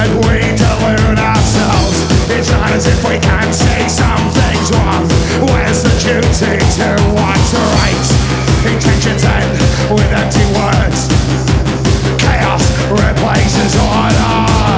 that we delude ourselves. It's not as if we can't see something's wrong. Where's the duty to